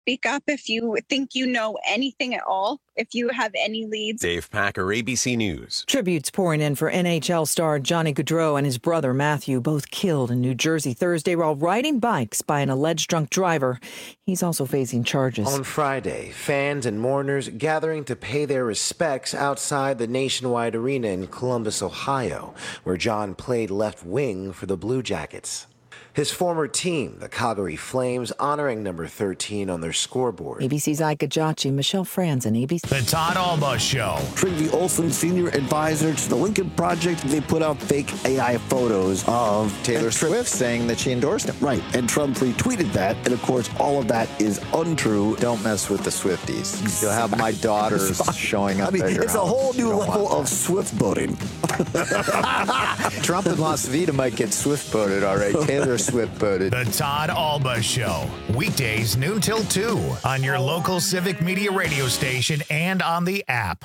speak up if you think you know anything at all, if you have any leads. Dave Packer, ABC News. Tributes pouring in for NHL star Johnny Gaudreau and his brother Matthew, both killed in New Jersey Thursday while riding bikes by an alleged drunk driver. He's also facing charges. On Friday, fans and mourners gathering to pay their respects outside the Nationwide Arena in Columbus, Ohio, where John played left wing for the Blue Jackets. His former team, the Calgary Flames, honoring number 13 on their scoreboard. ABC's Ika Jachi, Michelle Franzen, ABC. The Todd Alba Show. Trygve Olsen, senior advisor to the Lincoln Project, they put out fake AI photos of Taylor Swift saying that she endorsed him. Right, and Trump retweeted that, and of course, all of that is untrue. Don't mess with the Swifties. You'll have my daughters showing up. I mean, it's a whole new level of Swift boating. Trump in Las Vegas might get Swift boated, all right. Taylor Swift boated. The Todd Alba Show. Weekdays noon till 2 on your local Civic Media radio station and on the app.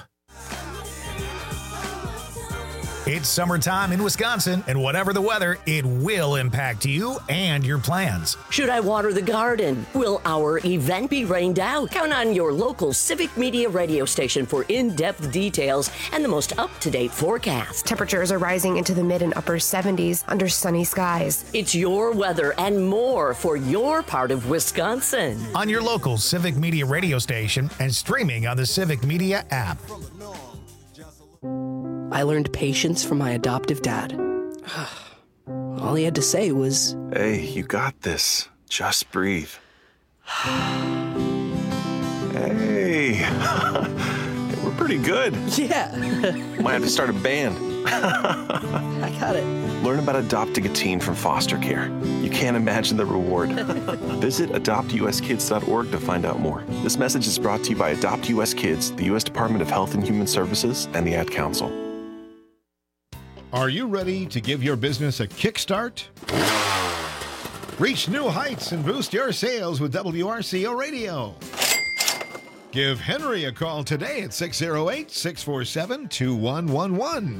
It's summertime in Wisconsin, and whatever the weather, it will impact you and your plans. Should I water the garden? Will our event be rained out? Count on your local Civic Media radio station for in-depth details and the most up-to-date forecast. Temperatures are rising into the mid and upper 70s under sunny skies. It's your weather and more for your part of Wisconsin. On your local Civic Media radio station and streaming on the Civic Media app. I learned patience from my adoptive dad. All he had to say was, "Hey, you got this. Just breathe." Hey, we're pretty good. Yeah. Might have to start a band. I got it. Learn about adopting a teen from foster care. You can't imagine the reward. Visit adoptuskids.org to find out more. This message is brought to you by Adopt US Kids, the U.S. Department of Health and Human Services, and the Ad Council. Are you ready to give your business a kickstart? Reach new heights and boost your sales with WRCO Radio. Give Henry a call today at 608-647-2111.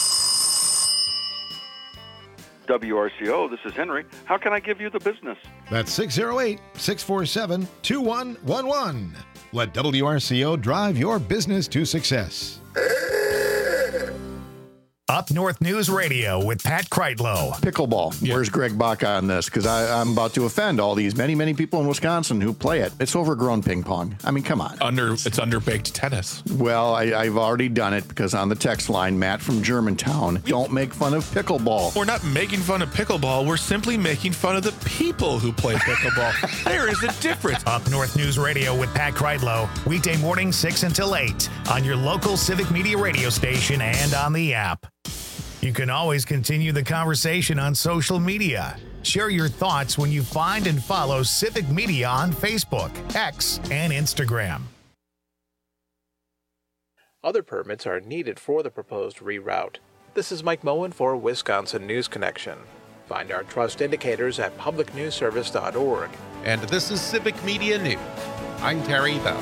WRCO, this is Henry. How can I give you the business? That's 608-647-2111. Let WRCO drive your business to success. Up North News Radio with Pat Kreitlow. Pickleball. Yeah. Where's Greg Baca on this? Because I'm about to offend all these many people in Wisconsin who play it. It's overgrown ping pong. I mean, come on. It's underbaked tennis. Well, I've already done it because on the text line, Matt from Germantown, don't make fun of pickleball. We're not making fun of pickleball. We're simply making fun of the people who play pickleball. There is a difference. Up North News Radio with Pat Kreitlow. Weekday morning 6 until 8 on your local Civic Media radio station and on the app. You can always continue the conversation on social media. Share your thoughts when you find and follow Civic Media on Facebook, X, and Instagram. Other permits are needed for the proposed reroute. This is Mike Moen for Wisconsin News Connection. Find our trust indicators at publicnewsservice.org. And this is Civic Media News. I'm Terry Bell.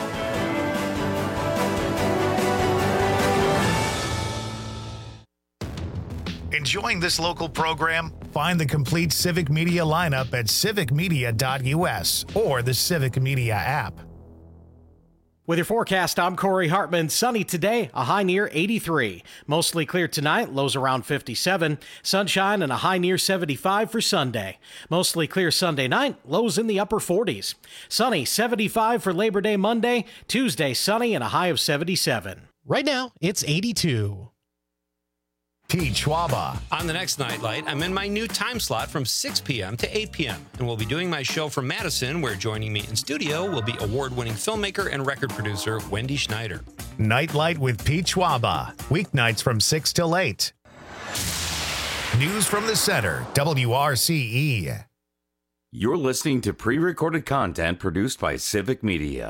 Enjoying this local program? Find the complete Civic Media lineup at civicmedia.us or the Civic Media app. With your forecast, I'm Corey Hartman. Sunny today, a high near 83. Mostly clear tonight, lows around 57. Sunshine and a high near 75 for Sunday. Mostly clear Sunday night, lows in the upper 40s. Sunny, 75 for Labor Day Monday. Tuesday, sunny and a high of 77. Right now, it's 82. Pete Schwaba. On the next Nightlight, I'm in my new time slot from 6 p.m. to 8 p.m. and we'll be doing my show from Madison, where joining me in studio will be award-winning filmmaker and record producer Wendy Schneider. Nightlight with Pete Schwaba. Weeknights from 6 till 8. News from the Center, WRCE. You're listening to pre-recorded content produced by Civic Media.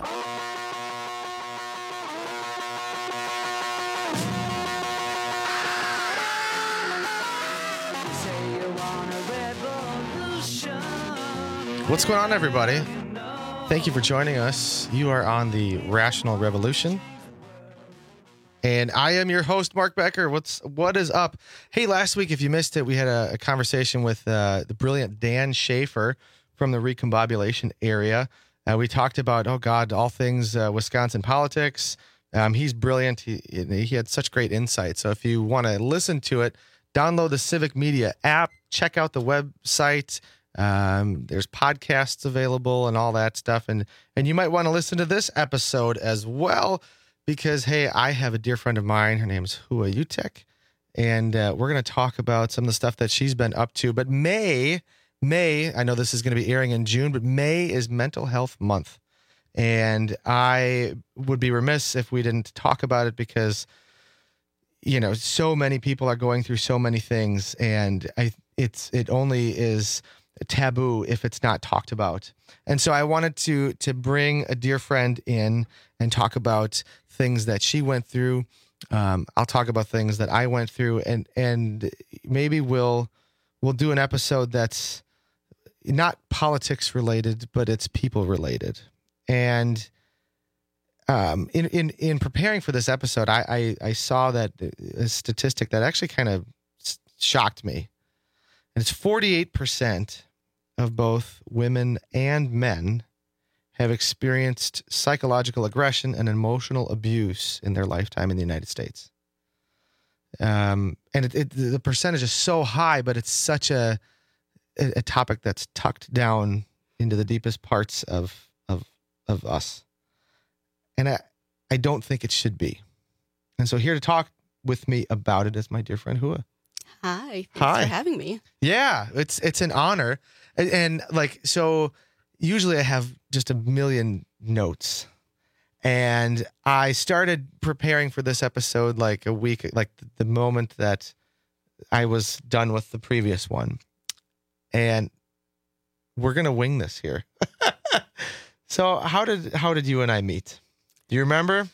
What's going on, everybody? Thank you for joining us. You are on the Rational Revolution. And I am your host, Mark Becker. What is up? Hey, last week, if you missed it, we had a conversation with the brilliant Dan Schaefer from the Recombobulation area. We talked about, all things Wisconsin politics. He's brilliant. He had such great insight. So if you want to listen to it, download the Civic Media app, check out the website. There's podcasts available and all that stuff. And you might want to listen to this episode as well because, hey, I have a dear friend of mine. Her name is Hua Utek. And we're going to talk about some of the stuff that she's been up to. But May, I know this is going to be airing in June, but May is Mental Health Month. And I would be remiss if we didn't talk about it because, so many people are going through so many things. And it only is taboo if it's not talked about. And so I wanted to bring a dear friend in and talk about things that she went through. I'll talk about things that I went through, and maybe we'll do an episode that's not politics related, but it's people related. And in preparing for this episode, I saw that a statistic that actually kind of shocked me, and it's 48% of both women and men have experienced psychological aggression and emotional abuse in their lifetime in the United States. And the percentage is so high, but it's such a topic that's tucked down into the deepest parts of us. And I don't think it should be. And so here to talk with me about it is my dear friend Hua. Hi. Thanks for having me. Yeah, it's an honor. And so usually I have just a million notes. And I started preparing for this episode like a week, like the moment that I was done with the previous one. And we're going to wing this here. So how did you and I meet? Do you remember?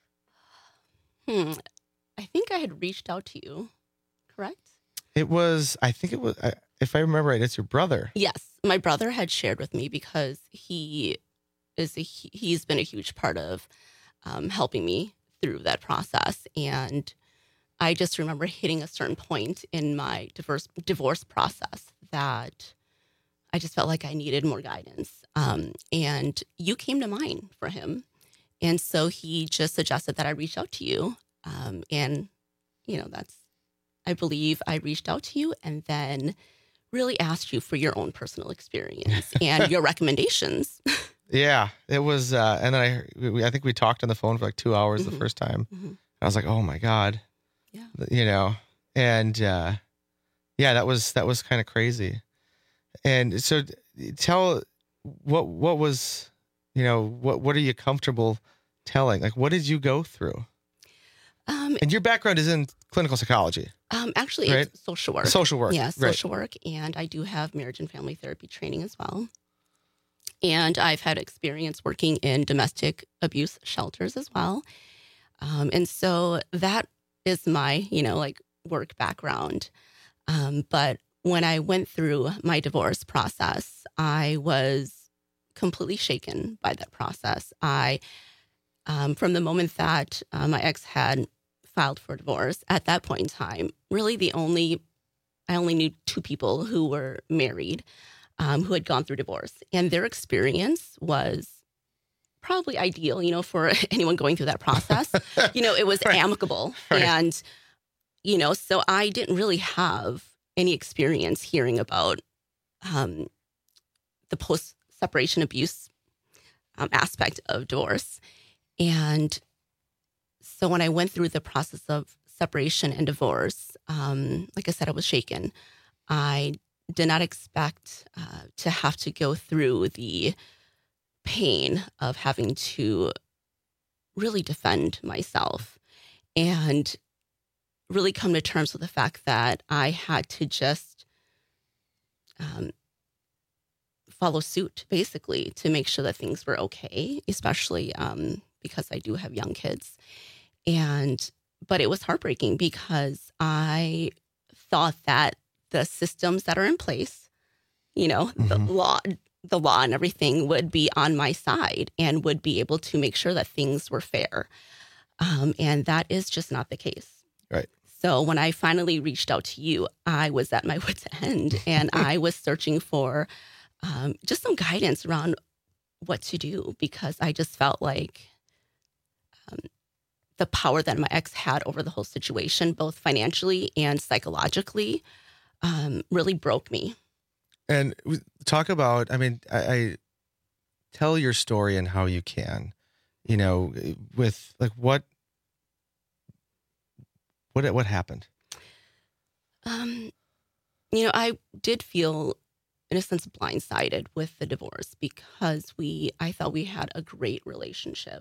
I think I had reached out to you, correct? I think it was, if I remember right, it's your brother. Yes. My brother had shared with me because he's been a huge part of helping me through that process. And I just remember hitting a certain point in my divorce process that I just felt like I needed more guidance. And you came to mind for him. And so he just suggested that I reach out to you. And, I believe I reached out to you and then really asked you for your own personal experience and your recommendations. Yeah, it was. And then I think we talked on the phone for like 2 hours the first time. Mm-hmm. I was like, oh my God. Yeah. And that was kind of crazy. And so tell what was, what are you comfortable telling? Like, what did you go through? And your background is in clinical psychology. Actually, right? It's social work. Social work. Yes, social work. And I do have marriage and family therapy training as well. And I've had experience working in domestic abuse shelters as well. And so that is my, work background. But when I went through my divorce process, I was completely shaken by that process. From the moment that my ex had filed for divorce, at that point in time, really I only knew two people who were married, who had gone through divorce. And their experience was probably ideal, for anyone going through that process. It was amicable. Right. And, so I didn't really have any experience hearing about the post-separation abuse aspect of divorce. And so when I went through the process of separation and divorce, like I said, I was shaken. I did not expect to have to go through the pain of having to really defend myself and really come to terms with the fact that I had to just follow suit, basically, to make sure that things were okay, especially because I do have young kids. But it was heartbreaking because I thought that the systems that are in place, the law and everything would be on my side and would be able to make sure that things were fair. And that is just not the case. Right. So when I finally reached out to you, I was at my wit's end and I was searching for just some guidance around what to do, because I just felt like the power that my ex had over the whole situation, both financially and psychologically, really broke me. And talk about, I mean, I tell your story and how you can, you know, with like what happened? You know, I did feel, in a sense, blindsided with the divorce because I thought we had a great relationship.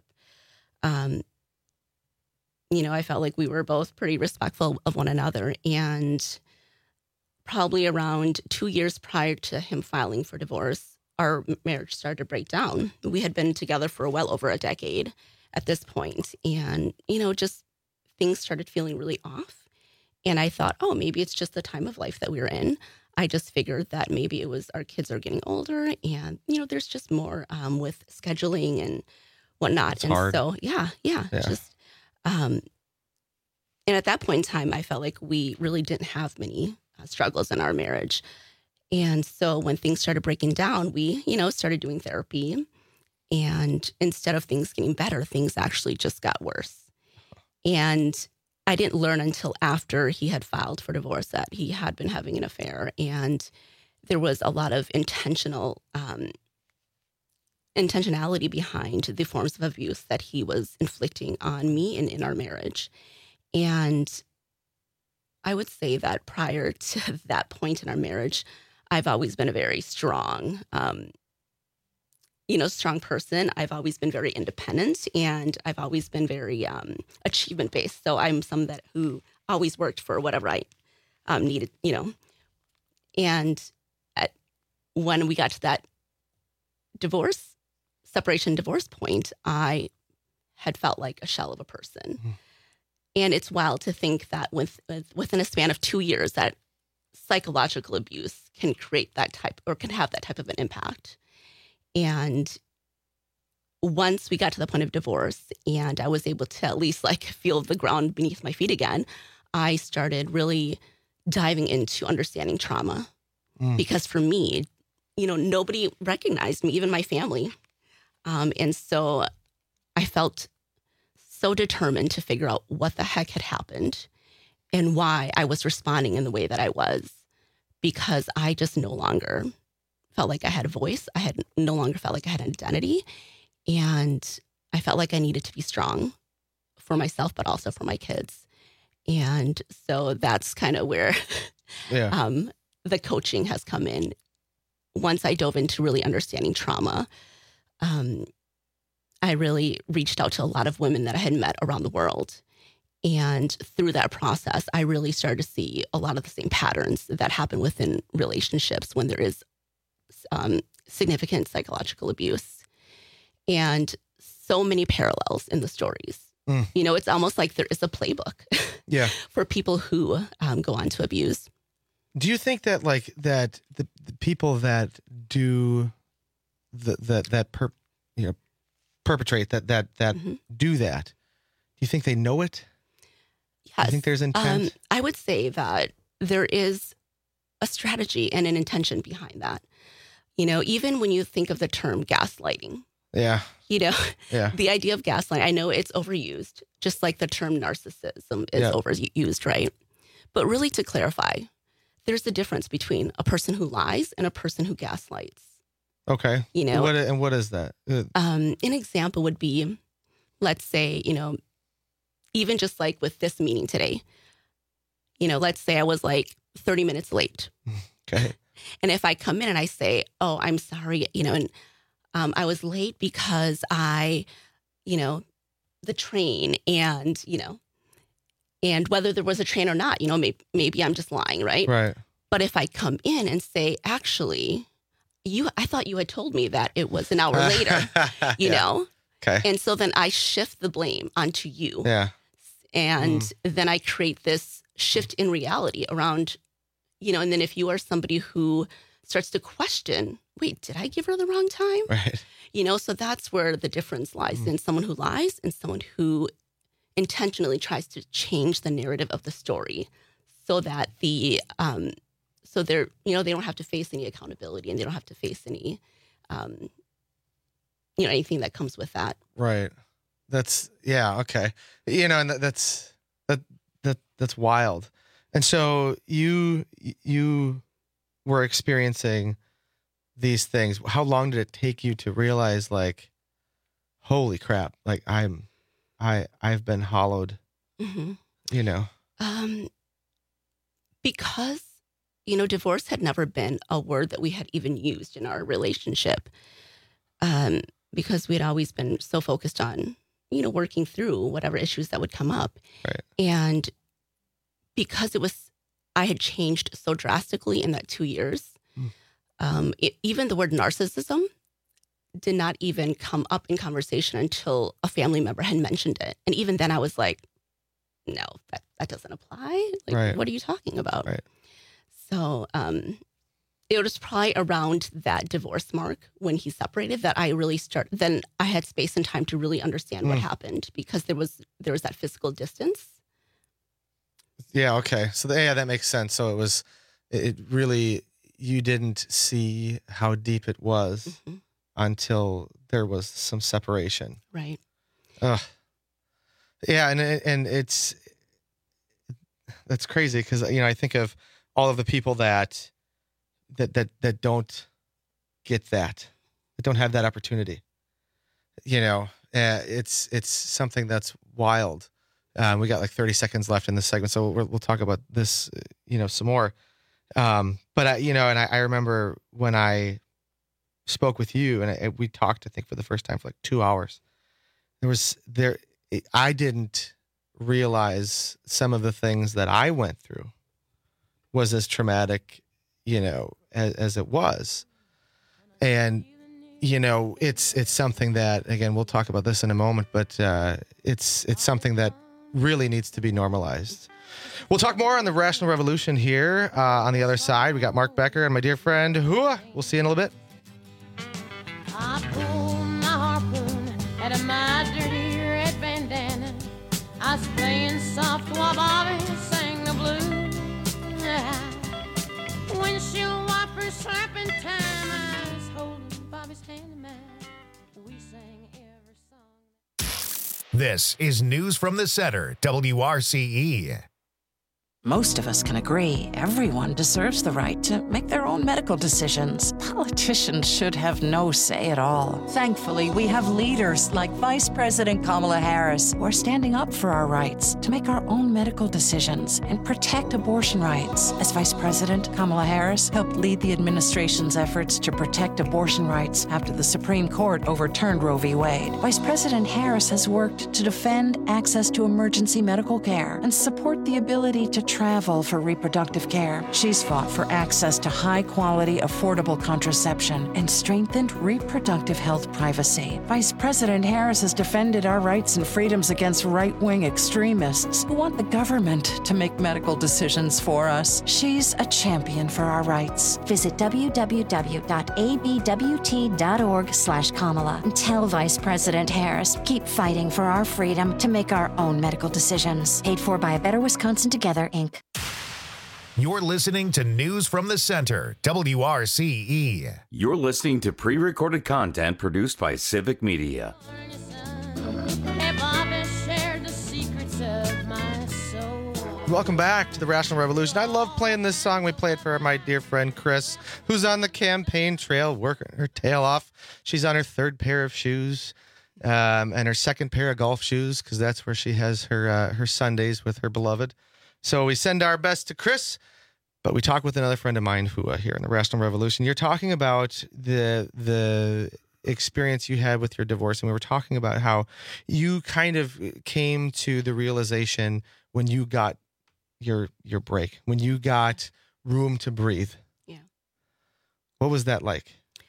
You know, I felt like we were both pretty respectful of one another, and probably around 2 years prior to him filing for divorce, our marriage started to break down. We had been together for well over a decade at this point, and, you know, just things started feeling really off. And I thought, oh, maybe it's just the time of life that we were in. I just figured that maybe it was our kids are getting older, and, you know, there's just more with scheduling and whatnot. It's and hard. So, yeah. Just, and at that point in time, I felt like we really didn't have many struggles in our marriage. And so when things started breaking down, we, you know, started doing therapy. And instead of things getting better, things actually just got worse. And I didn't learn until after he had filed for divorce that he had been having an affair. And there was a lot of intentionality behind the forms of abuse that he was inflicting on me and in our marriage. And I would say that prior to that point in our marriage, I've always been a very strong, strong person. I've always been very independent, and I've always been very achievement-based. So I'm someone who always worked for whatever I needed, you know. And when we got to that separation divorce point, I had felt like a shell of a person. Mm-hmm. And it's wild to think that within a span of 2 years, that psychological abuse can create that type, or can have that type of an impact. And once we got to the point of divorce and I was able to at least like feel the ground beneath my feet again, I started really diving into understanding trauma. Because for me, you know, nobody recognized me, even my family. And so I felt so determined to figure out what the heck had happened and why I was responding in the way that I was, because I just no longer felt like I had a voice. I had no longer felt like I had an identity. And I felt like I needed to be strong for myself, but also for my kids. And so that's kind of where the coaching has come in. Once I dove into really understanding trauma, I really reached out to a lot of women that I had met around the world. And through that process, I really started to see a lot of the same patterns that happen within relationships when there is significant psychological abuse, and so many parallels in the stories. You know, it's almost like there is a playbook for people who go on to abuse. Do you think that like that the people that do perpetrate that do that, do you think they know it? Yes. Do you think there's intent? I would say that there is a strategy and an intention behind that. You know, even when you think of the term gaslighting. Yeah. You know, the idea of gaslighting, I know it's overused, just like the term narcissism is overused, right? But really, to clarify, there's a difference between a person who lies and a person who gaslights. Okay. You know, what is that? An example would be, let's say, you know, even just like with this meeting today, you know, let's say I was like 30 minutes late. Okay. And if I come in and I say, oh, I'm sorry, you know, and I was late because the train and, you know, and whether there was a train or not, you know, maybe I'm just lying, right? Right. But if I come in and say, actually, I thought you had told me that it was an hour later, you know? Okay. And so then I shift the blame onto you. Yeah. And then I create this shift in reality around, you know, and then if you are somebody who starts to question, wait, did I give her the wrong time? Right. You know, so that's where the difference lies in someone who lies and someone who intentionally tries to change the narrative of the story so that they don't have to face any accountability and they don't have to face any anything that comes with that. Right. That's okay. And that's wild. And so you were experiencing these things. How long did it take you to realize, like, holy crap, like I've been hollowed? Mm-hmm. Because divorce had never been a word that we had even used in our relationship. Because we'd always been so focused on, working through whatever issues that would come up. Right. And because I had changed so drastically in that 2 years, even the word narcissism did not even come up in conversation until a family member had mentioned it. And even then I was like, no, that doesn't apply. Like, right. What are you talking about? Right. So, it was probably around that divorce mark when he separated that I really then I had space and time to really understand what happened, because there was that physical distance. Yeah. Okay. So that makes sense. So it really, you didn't see how deep it was until there was some separation. Right. Yeah. And that's crazy. 'Cause I think of all of the people that don't get that don't have that opportunity. It's something that's wild. We got like 30 seconds left in this segment, so we'll talk about this, some more. But I remember when I spoke with you and we talked, I think, for the first time for like 2 hours. I didn't realize some of the things that I went through was as traumatic, as it was. And, it's something that, again, we'll talk about this in a moment, but it's something that really needs to be normalized. We'll talk more on the Rational Revolution here on the other side. We got Mark Becker and my dear friend Hua. We'll see you in a little bit. I pulled my harpoon out of my dirty red bandana. I was playing soft while Bobby sang the blues. Windshield wipers slapping time. I was holding Bobby's hand in mine. We sang every song. This is News from the Center, WRCE. Most of us can agree everyone deserves the right to make their own medical decisions. Politicians should have no say at all. Thankfully, we have leaders like Vice President Kamala Harris who are standing up for our rights to make our own medical decisions and protect abortion rights. As Vice President, Kamala Harris helped lead the administration's efforts to protect abortion rights after the Supreme Court overturned Roe v. Wade. Vice President Harris has worked to defend access to emergency medical care and support the ability to travel for reproductive care. She's fought for access to high-quality, affordable contraception and strengthened reproductive health privacy. Vice President Harris has defended our rights and freedoms against right-wing extremists who want the government to make medical decisions for us. She's a champion for our rights. Visit www.abwt.org/Kamala and tell Vice President Harris, keep fighting for our freedom to make our own medical decisions. Paid for by A Better Wisconsin Together, Inc. You're listening to News from the Center, WRCE. You're listening to pre-recorded content produced by Civic Media. Hey, Bobby shared the secrets of my soul. Welcome back to the Rational Revolution. I love playing this song. We play it for my dear friend Chris, who's on the campaign trail working her tail off. She's on her third pair of shoes and her second pair of golf shoes, because that's where she has her Sundays with her beloved. So we send our best to Chris, but we talk with another friend of mine who here in the Rational Revolution. You're talking about the experience you had with your divorce, and we were talking about how you kind of came to the realization when you got your break, when you got room to breathe. Yeah. What was that like?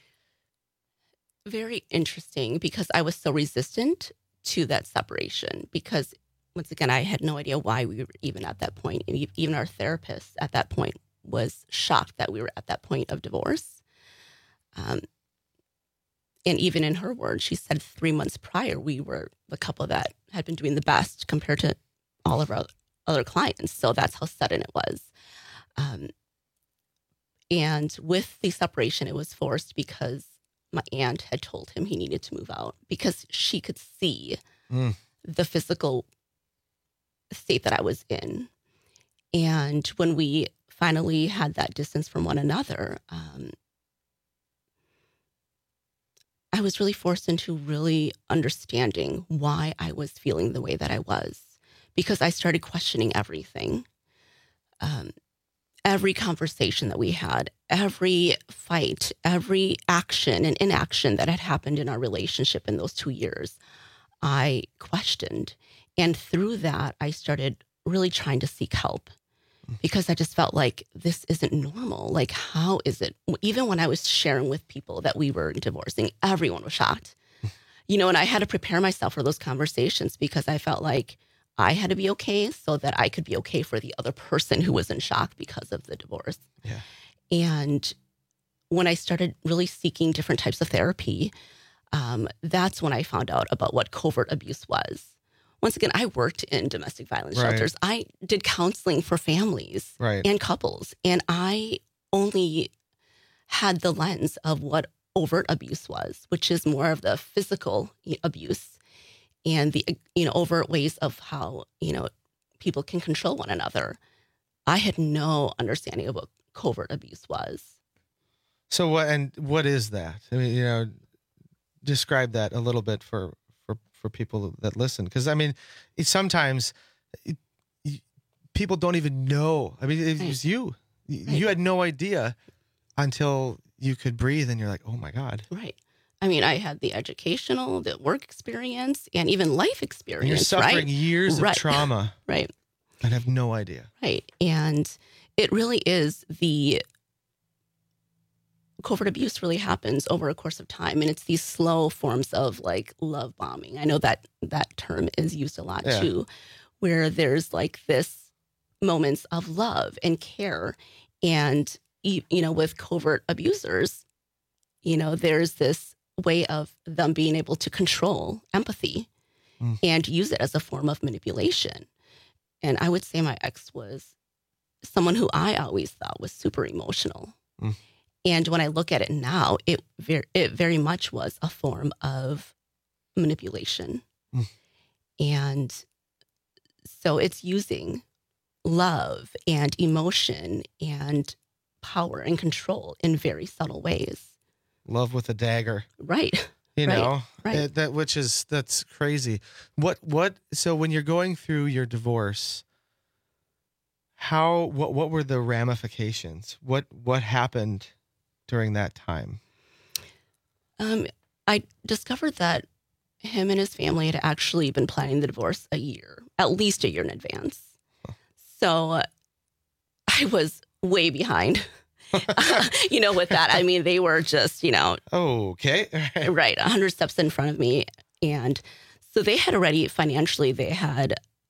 Very interesting, because I was so resistant to that separation, because once again, I had no idea why we were even at that point. And even our therapist at that point was shocked that we were at that point of divorce. And even in her words, she said 3 months prior, we were the couple that had been doing the best compared to all of our other clients. So that's how sudden it was. And with the separation, it was forced because my aunt had told him he needed to move out because she could see the physical state that I was in. And when we finally had that distance from one another, I was really forced into really understanding why I was feeling the way that I was, because I started questioning everything. Every conversation that we had, every fight, every action and inaction that had happened in our relationship in those 2 years, I questioned. And through that, I started really trying to seek help because I just felt like this isn't normal. Like, how is it? Even when I was sharing with people that we were divorcing, everyone was shocked. And I had to prepare myself for those conversations because I felt like I had to be okay so that I could be okay for the other person who was in shock because of the divorce. Yeah. And when I started really seeking different types of therapy, that's when I found out about what covert abuse was. Once again, I worked in domestic violence shelters. I did counseling for families and couples, and I only had the lens of what overt abuse was, which is more of the physical abuse and the overt ways of how people can control one another. I had no understanding of what covert abuse was. So what is that? I mean, describe that a little bit for people that listen, because I mean, sometimes people don't even know. I mean, it was you had no idea until you could breathe, and you're like, oh my God. Right. I mean, I had the educational, the work experience, and even life experience. And you're suffering years of trauma. Right. I have no idea. Right. And it really is covert abuse really happens over a course of time. And it's these slow forms of like love bombing. I know that term is used a lot too, where there's like this moments of love and care. And, with covert abusers, there's this way of them being able to control empathy and use it as a form of manipulation. And I would say my ex was someone who I always thought was super emotional. And when I look at it now, it very much was a form of manipulation. And so it's using love and emotion and power and control in very subtle ways. Love with a dagger. Right. Right. That's crazy. So when you're going through your divorce, what were the ramifications? What happened during that time? I discovered that him and his family had actually been planning the divorce at least a year in advance. So I was way behind. With that, I mean, they were just, okay. Right. 100 steps in front of me. And so they had already financially, they had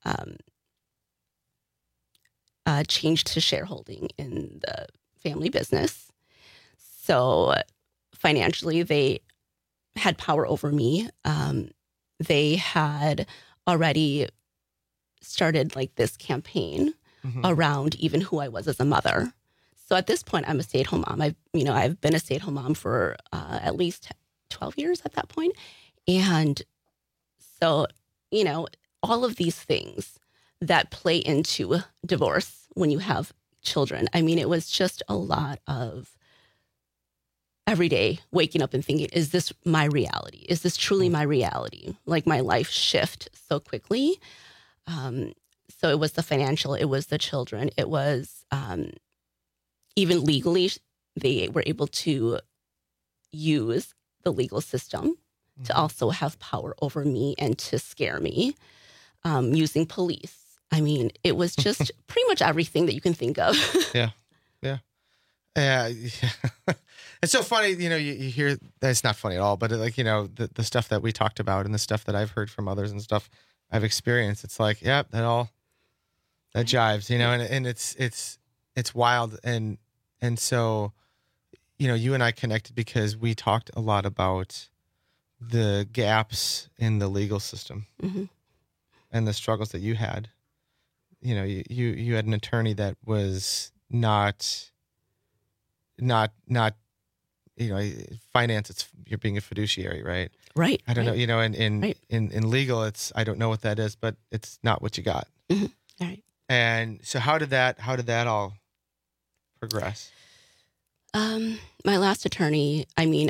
changed to shareholding in the family business. So financially, they had power over me. They had already started like this campaign around even who I was as a mother. So at this point, I'm a stay-at-home mom. I've been a stay-at-home mom for at least 12 years at that point. And so, all of these things that play into divorce when you have children. I mean, it was just a lot of every day waking up and thinking, is this my reality? Is this truly my reality? Like my life shift so quickly. So it was the financial, it was the children, it was even legally, they were able to use the legal system to also have power over me and to scare me, using police. I mean, it was just pretty much everything that you can think of. Yeah. It's so funny, you hear that. It's not funny at all, but the stuff that we talked about and the stuff that I've heard from others and stuff I've experienced, it's like, yeah, that jives, and it's wild. And so, you and I connected because we talked a lot about the gaps in the legal system and the struggles that you had. You had an attorney that was not finance, you're being a fiduciary, right? Right. I don't know, in legal, I don't know what that is, but it's not what you got. Mm-hmm. Right. And so how did that all progress? My last attorney,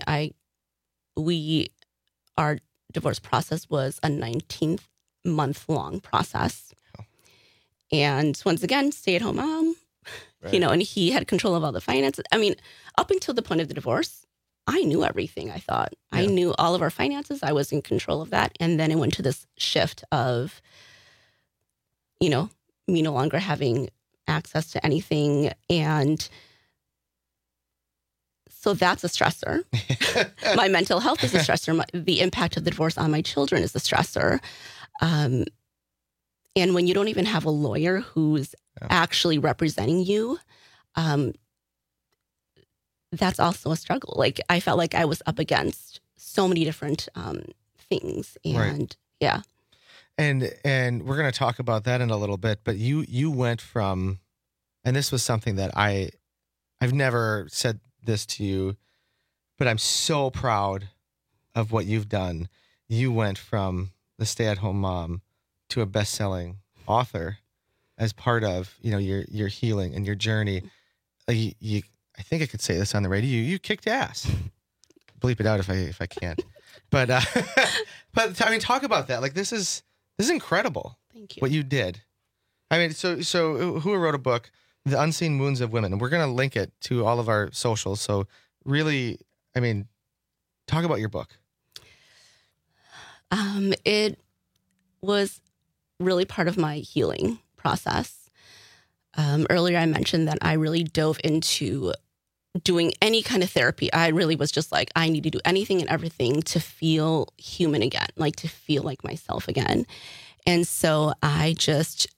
our divorce process was a 19-month-long process. Oh. And once again, stay-at-home mom, right. And he had control of all the finances. Up until the point of the divorce, I knew everything, I thought. Yeah. I knew all of our finances. I was in control of that. And then it went to this shift of, me no longer having access to anything. And so that's a stressor. My mental health is a stressor. The impact of the divorce on my children is a stressor. And when you don't even have a lawyer who's actually representing you, that's also a struggle. Like, I felt like I was up against so many different things. And right. Yeah. And we're going to talk about that in a little bit, but you went from, and this was something that I've never said this to you, but I'm so proud of what you've done. You went from the stay-at-home mom to a best-selling author as part of, your healing and your journey. I think I could say this on the radio. You kicked ass. Bleep it out if I can't. But talk about that. Like, this is incredible. Thank you. What you did. So who wrote a book, The Unseen Wounds of Women? And we're going to link it to all of our socials. So really, talk about your book. It was really part of my healing process. Earlier I mentioned that I really dove into doing any kind of therapy. I really was just like, I need to do anything and everything to feel human again, like to feel like myself again. And so I just,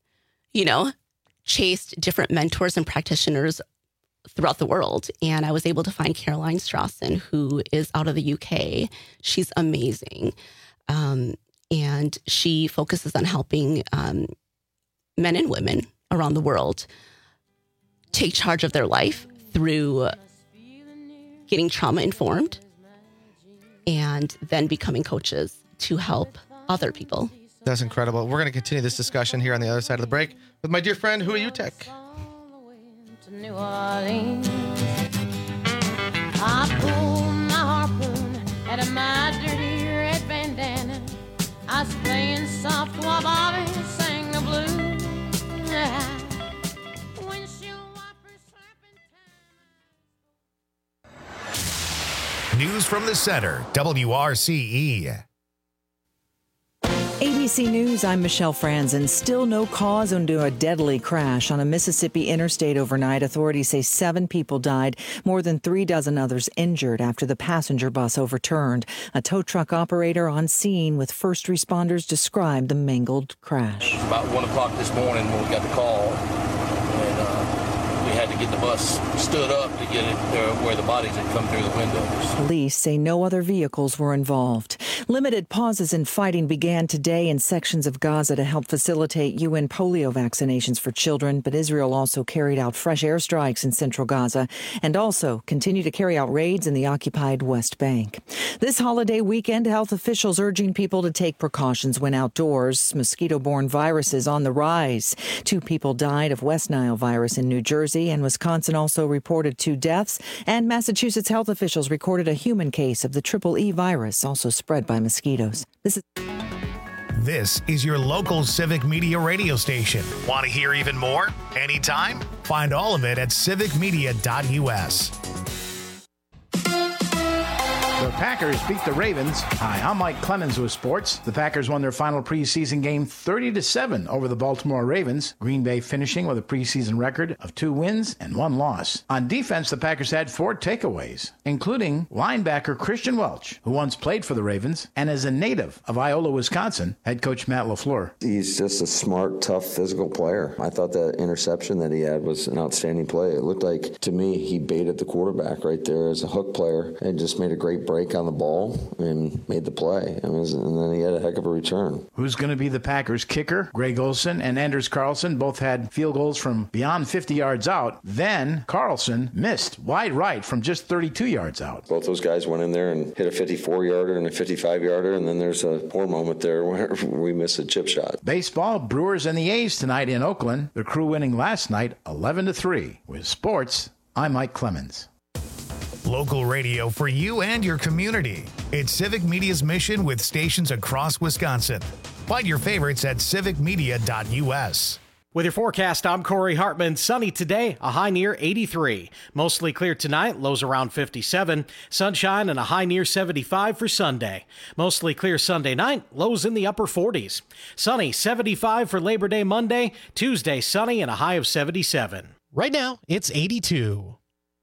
chased different mentors and practitioners throughout the world. And I was able to find Caroline Strawson, who is out of the UK. She's amazing. And she focuses on helping men and women around the world take charge of their life through getting trauma informed and then becoming coaches to help other people. That's incredible. We're going to continue this discussion here on the other side of the break with my dear friend, Hui Utek. New Orleans. I pulled my harpoon out of my dirty red bandana. I was playing soft while Bobby sang the blues. News from the center, WRCE. ABC News, I'm Michelle Franzen. Still no cause into a deadly crash on a Mississippi interstate overnight. Authorities say 7 people died, more than 36 others injured after the passenger bus overturned. A tow truck operator on scene with first responders described the mangled crash. About 1 o'clock this morning when we got the call, and we had to get the bus stood up to get it where the bodies had come through the windows. Police say no other vehicles were involved. Limited pauses in fighting began today in sections of Gaza to help facilitate UN polio vaccinations for children, but Israel also carried out fresh airstrikes in central Gaza and also continue to carry out raids in the occupied West Bank. This holiday weekend, health officials urging people to take precautions when outdoors. Mosquito-borne viruses on the rise. 2 people died of West Nile virus in New Jersey, and Wisconsin also reported 2 deaths, and Massachusetts health officials recorded a human case of the EEE virus, also spread by mosquitoes. This is your local Civic Media radio station. Want to hear even more? Anytime? Find all of it at civicmedia.us. The Packers beat the Ravens. Hi, I'm Mike Clemens with sports. The Packers won their final preseason game 30-7 over the Baltimore Ravens. Green Bay finishing with a preseason record of 2 wins and 1 loss. On defense, the Packers had 4 takeaways, including linebacker Christian Welch, who once played for the Ravens and is a native of Iola, Wisconsin. Head coach Matt LaFleur. He's just a smart, tough, physical player. I thought that interception that he had was an outstanding play. It looked like, to me, he baited the quarterback right there as a hook player and just made a great great break on the ball and made the play. And then he had a heck of a return. Who's going to be the Packers kicker? Greg Olsen and Anders Carlson both had field goals from beyond 50 yards out. Then Carlson missed wide right from just 32 yards out. Both those guys went in there and hit a 54-yarder and a 55-yarder, and then there's a poor moment there where we missed a chip shot. Baseball, Brewers and the A's tonight in Oakland. The Crew winning last night 11-3. With sports, I'm Mike Clemens. Local radio for you and your community. It's Civic Media's mission with stations across Wisconsin. Find your favorites at civicmedia.us. With your forecast, I'm Corey Hartman. Sunny today, a high near 83. Mostly clear tonight, lows around 57. Sunshine and a high near 75 for Sunday. Mostly clear Sunday night, lows in the upper 40s. Sunny, 75 for Labor Day Monday. Tuesday, sunny and a high of 77. Right now, it's 82.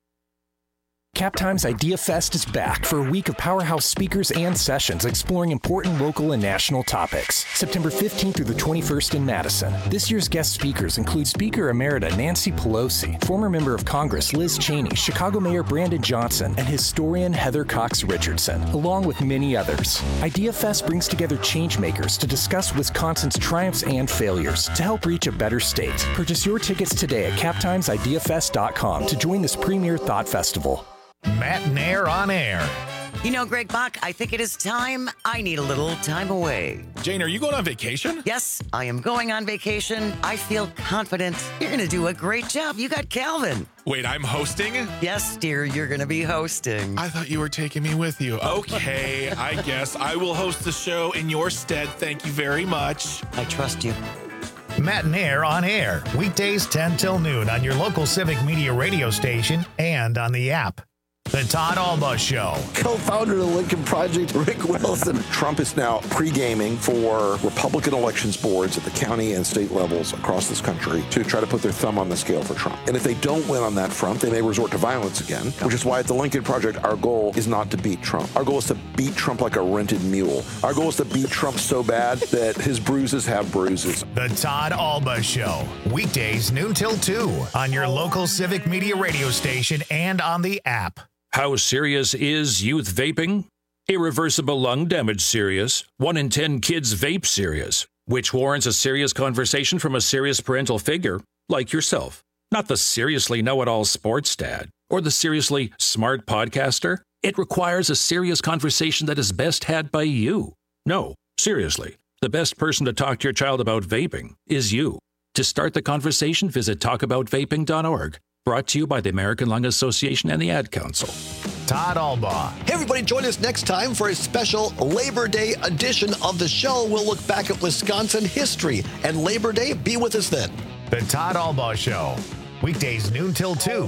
Captime's Idea Fest is back for a week of powerhouse speakers and sessions exploring important local and national topics. September 15th through the 21st in Madison. This year's guest speakers include Speaker Emerita Nancy Pelosi, former member of Congress Liz Cheney, Chicago Mayor Brandon Johnson, and historian Heather Cox Richardson, along with many others. Idea Fest brings together changemakers to discuss Wisconsin's triumphs and failures to help reach a better state. Purchase your tickets today at captimesideafest.com to join this premier thought festival. Matt Nair on air. You know, Greg Bach, I think it is time. I need a little time away. Jane, are you going on vacation? Yes, I am going on vacation. I feel confident. You're going to do a great job. You got Calvin. Wait, I'm hosting? Yes, dear, you're going to be hosting. I thought you were taking me with you. Okay, I guess I will host the show in your stead. Thank you very much. I trust you. Matt Nair on air. Weekdays 10 till noon on your local Civic Media radio station and on the app. The Todd Alba Show. Co-founder of the Lincoln Project, Rick Wilson. Trump is now pre-gaming for Republican elections boards at the county and state levels across this country to try to put their thumb on the scale for Trump. And if they don't win on that front, they may resort to violence again, which is why at the Lincoln Project, our goal is not to beat Trump. Our goal is to beat Trump like a rented mule. Our goal is to beat Trump so bad that his bruises have bruises. The Todd Alba Show. Weekdays noon till 2 on your local Civic Media radio station and on the app. How serious is youth vaping? Irreversible lung damage serious. 1 in 10 kids vape serious, which warrants a serious conversation from a serious parental figure like yourself. Not the seriously know-it-all sports dad or the seriously smart podcaster. It requires a serious conversation that is best had by you. No, seriously, the best person to talk to your child about vaping is you. To start the conversation, visit talkaboutvaping.org. Brought to you by the American Lung Association and the Ad Council. Todd Alba. Hey, everybody, join us next time for a special Labor Day edition of the show. We'll look back at Wisconsin history and Labor Day. Be with us then. The Todd Alba Show. Weekdays noon till 2.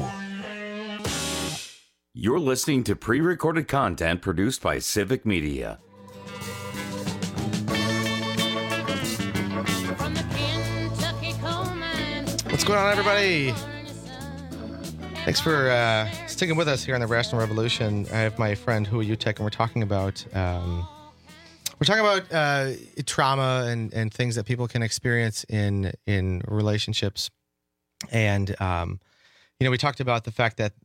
You're listening to pre-recorded content produced by Civic Media. What's going on, everybody? Thanks for sticking with us here on the Rational Revolution. I have my friend Hui Utek, and we're talking about trauma and things that people can experience in relationships. And we talked about the fact that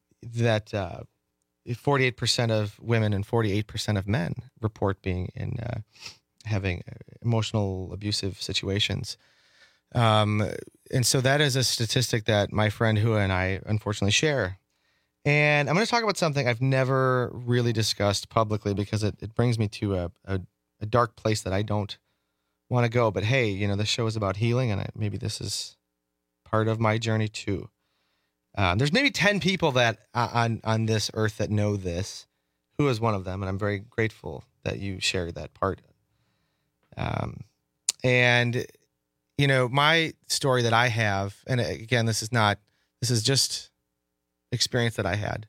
48% of women and 48% of men report being in having emotional abusive situations. And so that is a statistic that my friend Hui and I unfortunately share. And I'm going to talk about something I've never really discussed publicly because it brings me to a dark place that I don't want to go. But hey, this show is about healing, and maybe this is part of my journey too. There's maybe 10 people that on this earth that know this. Hui is one of them, and I'm very grateful that you shared that part. My story that I have, and again, this is just experience that I had.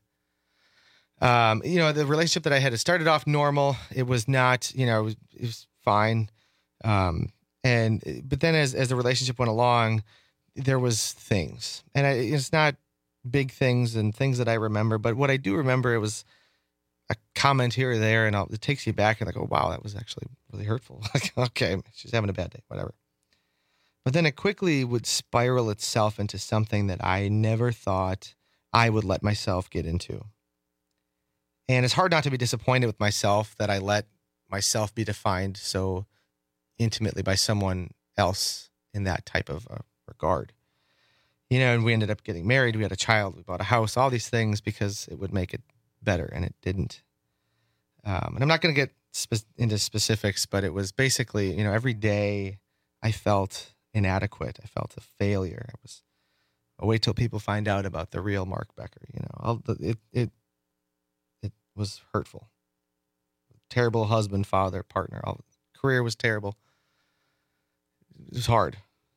The relationship that I had, it started off normal. It was not, it was fine. But then as the relationship went along, there was things, and it's not big things and things that I remember, but what I do remember, it was a comment here or there, and it takes you back, and I go, wow, that was actually really hurtful. Like, okay, she's having a bad day, whatever. But then it quickly would spiral itself into something that I never thought I would let myself get into. And it's hard not to be disappointed with myself that I let myself be defined so intimately by someone else in that type of regard. And we ended up getting married. We had a child. We bought a house, all these things because it would make it better, and it didn't. And I'm not going to get into specifics, but it was basically, every day I felt inadequate. I felt a failure. I'll wait till people find out about the real Mark Becker. It was hurtful. Terrible husband, father, partner. Career was terrible. It was hard.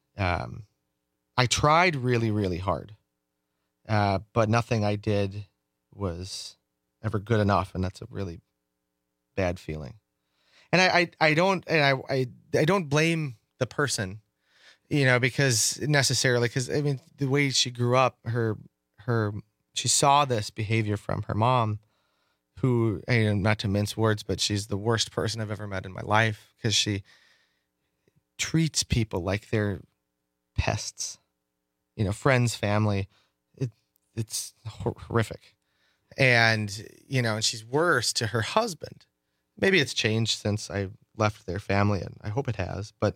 I tried really, really hard, but nothing I did was ever good enough, and that's a really bad feeling. And I don't blame the person, because the way she grew up, she saw this behavior from her mom, who, not to mince words, but she's the worst person I've ever met in my life because she treats people like they're pests, friends, family. It's horrific. And she's worse to her husband. Maybe it's changed since I left their family, and I hope it has, but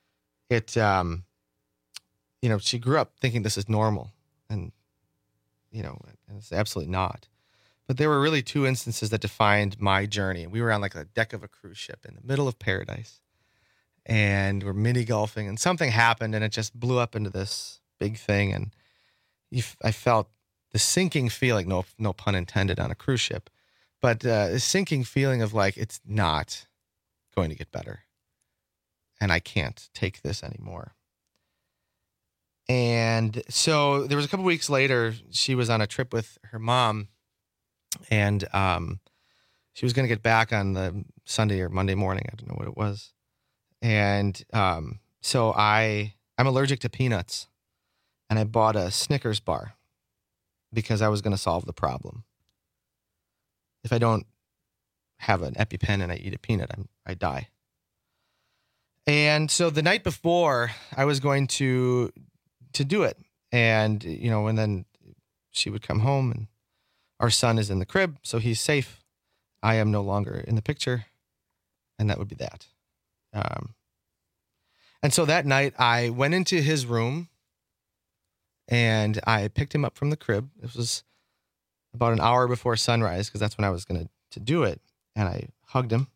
she grew up thinking this is normal, and it's absolutely not. But there were really two instances that defined my journey. We were on like a deck of a cruise ship in the middle of paradise, and we're mini golfing, and something happened, and it just blew up into this big thing. And I felt the sinking feeling, no pun intended on a cruise ship, but a sinking feeling of like, it's not going to get better, and I can't take this anymore. And so there was a couple weeks later, she was on a trip with her mom, and she was going to get back on the Sunday or Monday morning. I don't know what it was. And so I'm allergic to peanuts, and I bought a Snickers bar because I was going to solve the problem. If I don't have an EpiPen and I eat a peanut, I die. And so the night before, I was going to do it. And, and then she would come home, and our son is in the crib, so he's safe. I am no longer in the picture, and that would be that. And so that night, I went into his room, and I picked him up from the crib. It was about an hour before sunrise, because that's when I was going to do it. And I hugged him.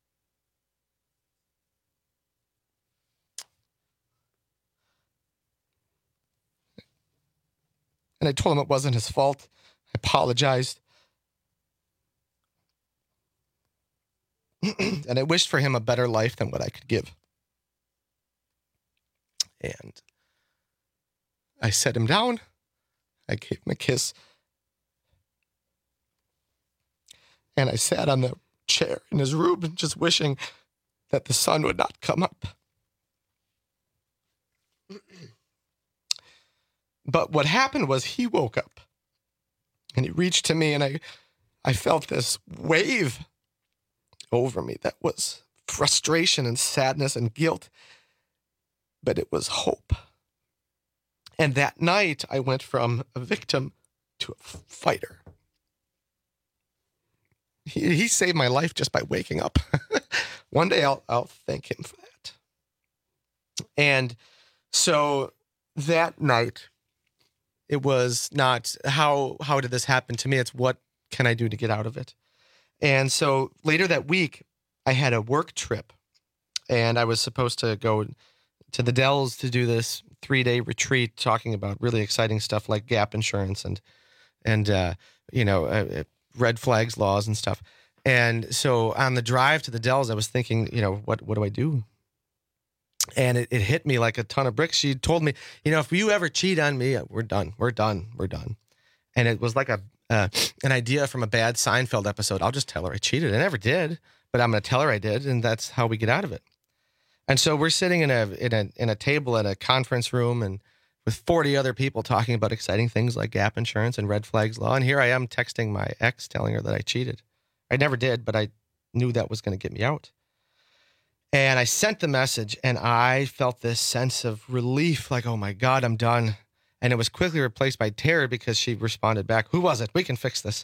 And I told him it wasn't his fault. I apologized. And I wished for him a better life than what I could give. And I set him down. I gave him a kiss. And I sat on the chair in his room just wishing that the sun would not come up. But what happened was he woke up, and he reached to me, and I felt this wave over me that was frustration and sadness and guilt, but it was hope. And that night, I went from a victim to a fighter. He saved my life just by waking up. One day I'll thank him for that. And so that night, it was not how did this happen to me? It's what can I do to get out of it? And so later that week, I had a work trip, and I was supposed to go to the Dells to do this 3-day retreat talking about really exciting stuff like gap insurance and red flags laws and stuff. And so on the drive to the Dells, I was thinking, what do I do? And it hit me like a ton of bricks. She told me, if you ever cheat on me, we're done. And it was like an idea from a bad Seinfeld episode. I'll just tell her I cheated. I never did, but I'm going to tell her I did, and that's how we get out of it. And so we're sitting in a table at a conference room, and with 40 other people talking about exciting things like gap insurance and red flags law. And here I am texting my ex, telling her that I cheated. I never did, but I knew that was going to get me out. And I sent the message, and I felt this sense of relief, like, oh my God, I'm done. And it was quickly replaced by terror because she responded back, who was it? We can fix this.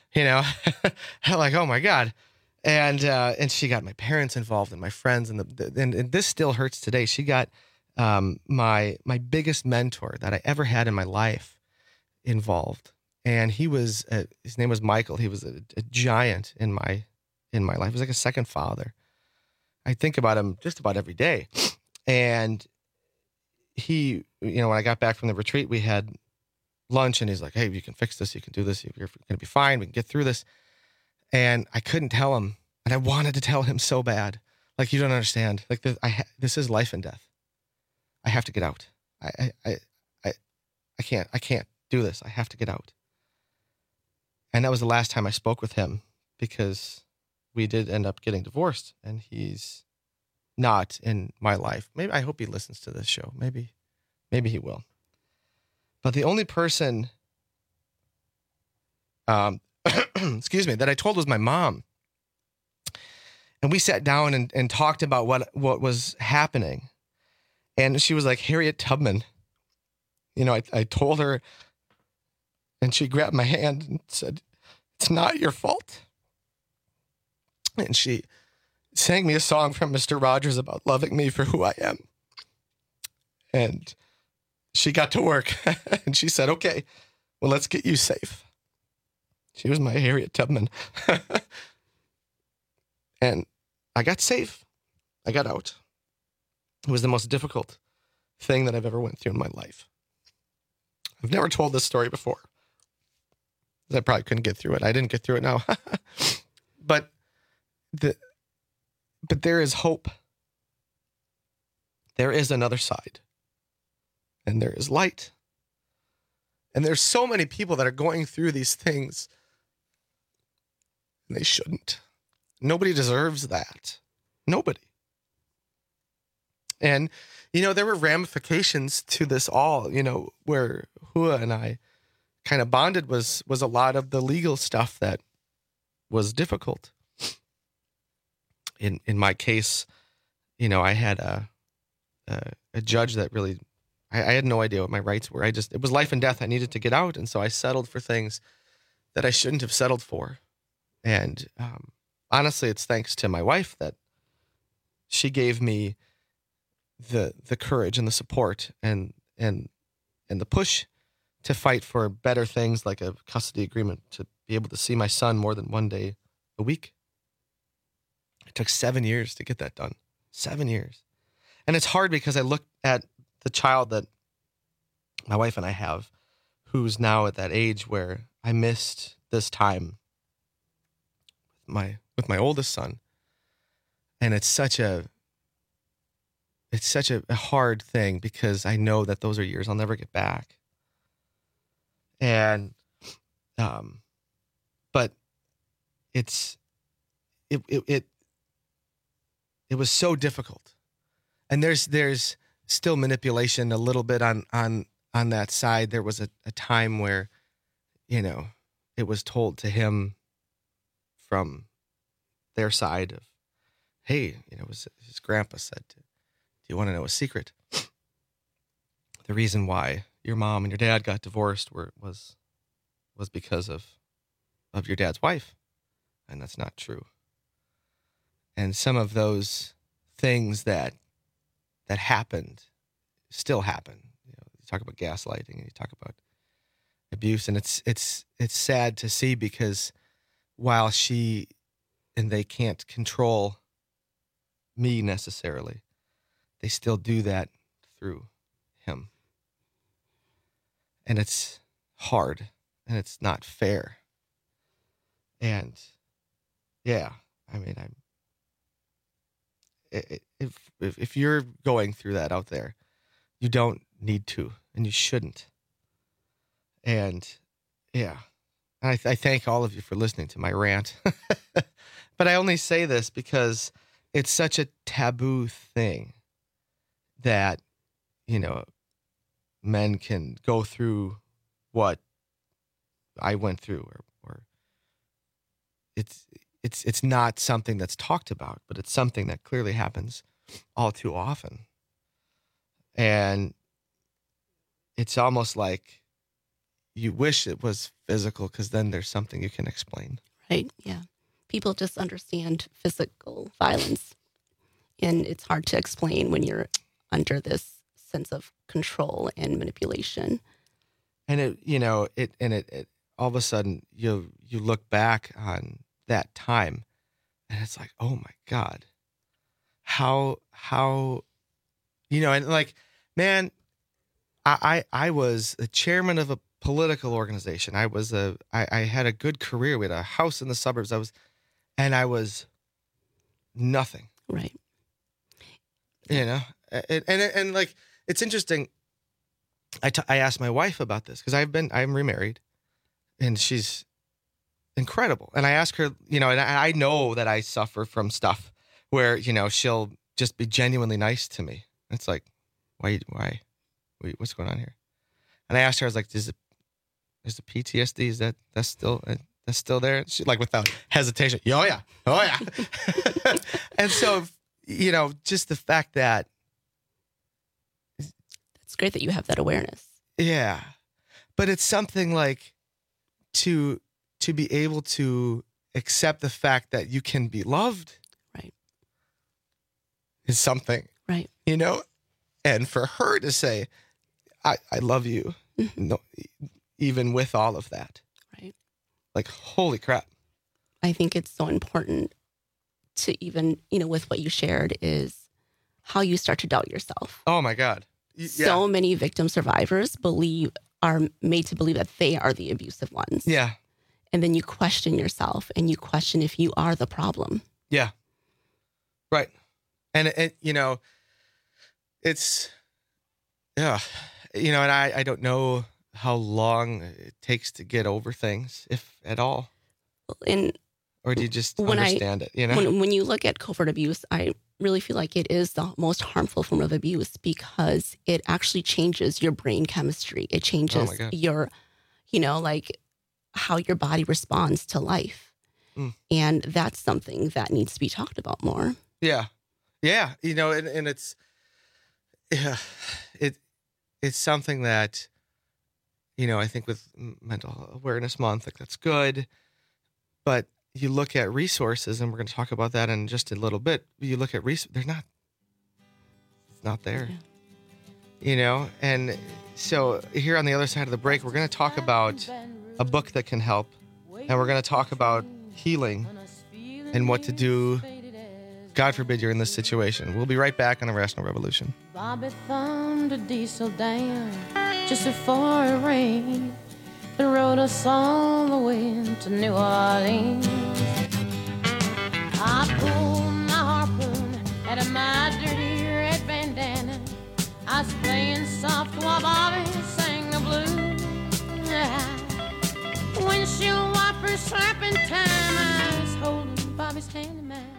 you know, like, oh my God. And she got my parents involved and my friends, and and this still hurts today. She got my biggest mentor that I ever had in my life involved, and his name was Michael. He was a giant in my life. He was like a second father. I think about him just about every day. And he, when I got back from the retreat, we had lunch, and he's like, "Hey, you can fix this. You can do this. You're going to be fine. We can get through this." And I couldn't tell him, and I wanted to tell him so bad. Like, you don't understand. Like, this is life and death. I have to get out. I can't do this. I have to get out. And that was the last time I spoke with him, because we did end up getting divorced, and he's not in my life. Maybe, I hope he listens to this show. Maybe he will. But the only person, excuse me, that I told was my mom. And we sat down and talked about what was happening. And she was like, "Harriet Tubman." I told her, and she grabbed my hand and said, "It's not your fault." And she sang me a song from Mr. Rogers about loving me for who I am. And she got to work, and she said, "Okay, well, let's get you safe." She was my Harriet Tubman. And I got safe. I got out. It was the most difficult thing that I've ever went through in my life. I've never told this story before. I probably couldn't get through it. I didn't get through it now. But there is hope. There is another side. And there is light. And there's so many people that are going through these things, and they shouldn't. Nobody deserves that. Nobody. And, there were ramifications to this all, where Hua and I kind of bonded was a lot of the legal stuff that was difficult. In my case, I had a judge that really, I had no idea what my rights were. It was life and death. I needed to get out. And so I settled for things that I shouldn't have settled for. And honestly, it's thanks to my wife that she gave me the courage and the support and the push to fight for better things, like a custody agreement, to be able to see my son more than one day a week. It took 7 years to get that done. 7 years. And it's hard because I look at the child that my wife and I have, who's now at that age where I missed this time with my oldest son. And it's such a hard thing, because I know that those are years I'll never get back. And, but it was so difficult. And there's still manipulation a little bit on that side. There was a time where, it was told to him from their side of, hey, his grandpa said, "Do you want to know a secret? The reason why your mom and your dad got divorced was because of your dad's wife." And that's not true. And some of those things that happened still happen. You talk about gaslighting, and you talk about abuse, and it's sad to see, because while she and they can't control me necessarily, they still do that through him. And it's hard, and it's not fair. And yeah, I mean, if you're going through that out there, you don't need to, and you shouldn't. And yeah, I thank all of you for listening to my rant. But I only say this because it's such a taboo thing that, men can go through what I went through, or it's not something that's talked about, but it's something that clearly happens all too often. And it's almost like you wish it was physical, because then there's something you can explain. Right. Yeah. People just understand physical violence, and it's hard to explain when you're under this sense of control and manipulation. And it all of a sudden you look back on that time, and it's like, oh my God, how and like, man, I was a chairman of a political organization. I had a good career. We had a house in the suburbs. I was nothing. Right. And like, it's interesting. I asked my wife about this because I'm remarried, and she's incredible. And I asked her, and I know that I suffer from stuff where, she'll just be genuinely nice to me. It's like, why, what's going on here? And I asked her, I was like, is the PTSD, that's still there? She, like, without hesitation, oh yeah. And so, just the fact that, it's great that you have that awareness. Yeah. But it's something like to be able to accept the fact that you can be loved. Right. Is something. Right. And for her to say, I love you, no, even with all of that. Right. Like, holy crap. I think it's so important to even, with what you shared, is how you start to doubt yourself. Oh my God. So many victim survivors are made to believe that they are the abusive ones. Yeah. And then you question yourself, and you question if you are the problem. Yeah. Right. And it's, yeah, and I don't know how long it takes to get over things, if at all. Or do you just understand it? When you look at covert abuse, I really feel like it is the most harmful form of abuse, because it actually changes your brain chemistry. It changes your, like how your body responds to life. And that's something that needs to be talked about more. Yeah. Yeah. And it's, it's something that, I think with Mental Awareness Month, like, that's good. But you look at resources, and we're going to talk about that in just a little bit. You look at it's not there, and so here on the other side of the break, we're going to talk about a book that can help, and we're going to talk about healing and what to do. God forbid you're in this situation. We'll be right back on the Rational Revolution. Bobby thumbed a diesel down just before it rained. It rode us all the way to New Orleans. I pulled my harpoon out of my dirty red bandana. I was playing soft while Bobby sang the blues. Windshield wipers slapping time. I was holding Bobby's hand in mine.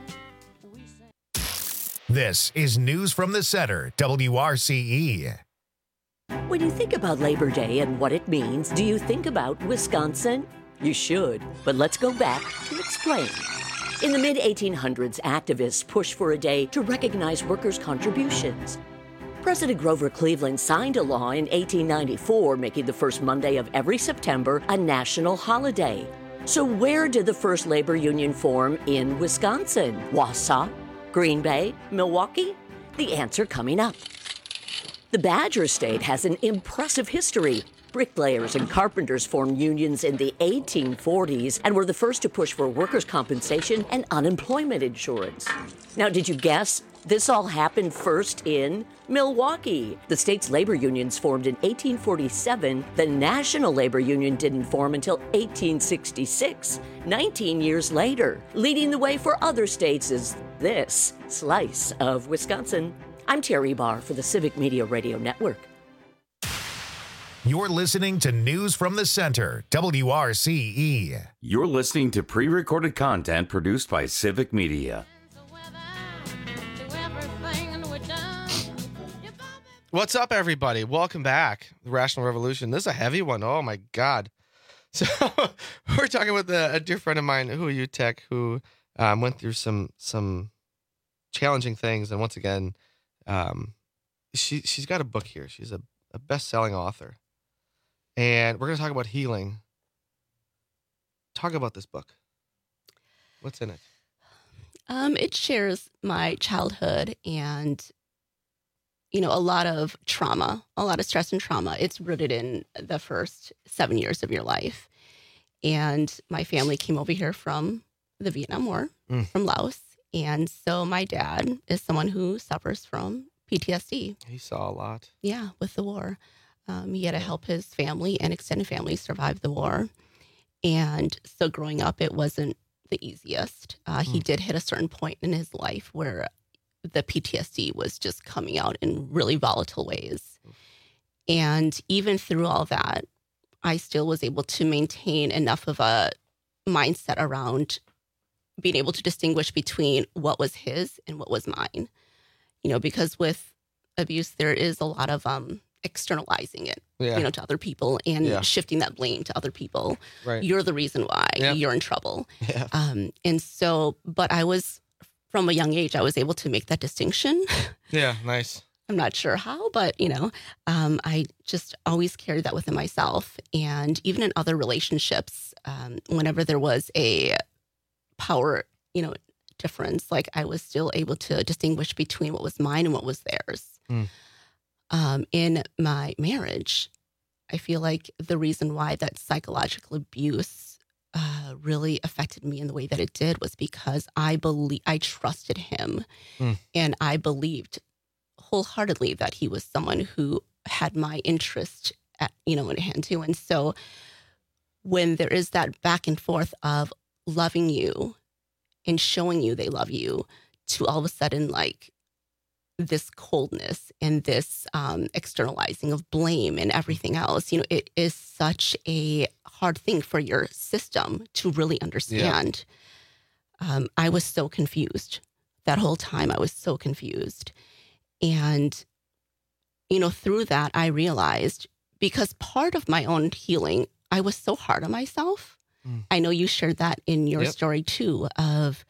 This is News from the Center, WRCE. When you think about Labor Day and what it means, do you think about Wisconsin? You should, but let's go back to explain. In the mid-1800s, activists pushed for a day to recognize workers' contributions. President Grover Cleveland signed a law in 1894 making the first Monday of every September a national holiday. So where did the first labor union form in Wisconsin? Wausau? Green Bay? Milwaukee? The answer coming up. The Badger State has an impressive history. Bricklayers and carpenters formed unions in the 1840s and were the first to push for workers' compensation and unemployment insurance. Now, did you guess? This all happened first in Milwaukee. The state's labor unions formed in 1847. The National Labor Union didn't form until 1866, 19 years later. Leading the way for other states is this slice of Wisconsin. I'm Terry Barr for the Civic Media Radio Network. You're listening to News from the Center, WRCE. You're listening to pre-recorded content produced by Civic Media. What's up, everybody? Welcome back. The Rational Revolution. This is a heavy one. Oh, my God. So we're talking with a dear friend of mine, Hui Yu Tech, who went through some challenging things. And once again, she's got a book here. She's a best-selling author. And we're going to talk about healing. Talk about this book. What's in it? It shares my childhood and, a lot of trauma, a lot of stress and trauma. It's rooted in the first 7 years of your life. And my family came over here from the Vietnam War, from Laos. And so my dad is someone who suffers from PTSD. He saw a lot. Yeah, with the war. He had to help his family and extended family survive the war. And so growing up, it wasn't the easiest. He did hit a certain point in his life where the PTSD was just coming out in really volatile ways. And even through all that, I still was able to maintain enough of a mindset around being able to distinguish between what was his and what was mine. Because with abuse, there is a lot of externalizing it, to other people and shifting that blame to other people. Right. You're the reason why you're in trouble. Yeah. And so, but I was, from a young age, I was able to make that distinction. Yeah, nice. I'm not sure how, but, I just always carried that within myself. And even in other relationships, whenever there was a power, difference, like I was still able to distinguish between what was mine and what was theirs. In my marriage, I feel like the reason why that psychological abuse really affected me in the way that it did was because I trusted him, and I believed wholeheartedly that he was someone who had my interest in hand too. And so when there is that back and forth of loving you and showing you they love you, to all of a sudden like this coldness and this externalizing of blame and everything else, it is such a hard thing for your system to really understand. Yeah. I was so confused that whole time. I was so confused. And, through that, I realized, because part of my own healing, I was so hard on myself. I know you shared that in your story too, of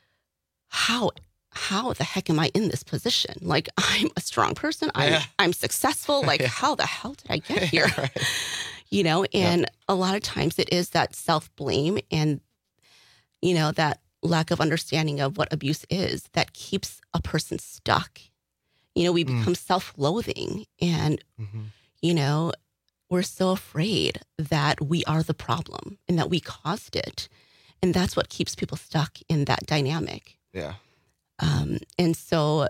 how the heck am I in this position? Like, I'm a strong person. I'm successful. Like, how the hell did I get here? Right. And a lot of times it is that self-blame and, that lack of understanding of what abuse is that keeps a person stuck. We become self-loathing and, we're so afraid that we are the problem and that we caused it. And that's what keeps people stuck in that dynamic. Yeah. And so